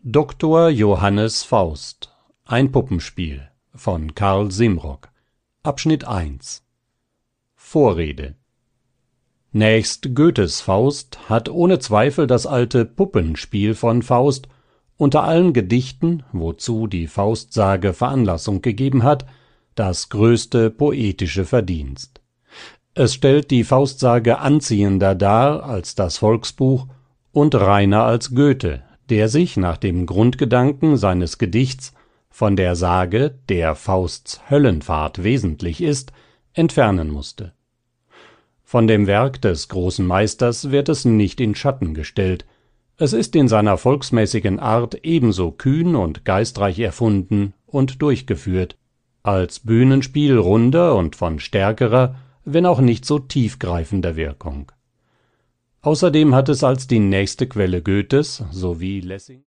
Dr. Johannes Faust. Ein Puppenspiel von Karl Simrock. Abschnitt 1. Vorrede. Nächst Goethes Faust hat ohne Zweifel das alte Puppenspiel von Faust unter allen Gedichten, wozu die Faustsage Veranlassung gegeben hat, das größte poetische Verdienst. Es stellt die Faustsage anziehender dar als das Volksbuch und reiner als Goethe, der sich nach dem Grundgedanken seines Gedichts von der Sage, der Fausts Höllenfahrt wesentlich ist, entfernen mußte. Von dem Werk des großen Meisters wird es nicht in Schatten gestellt, es ist in seiner volksmäßigen Art ebenso kühn und geistreich erfunden und durchgeführt, als Bühnenspiel runder und von stärkerer, wenn auch nicht so tiefgreifender Wirkung. Außerdem hat es als die nächste Quelle Goethes, sowie Lessing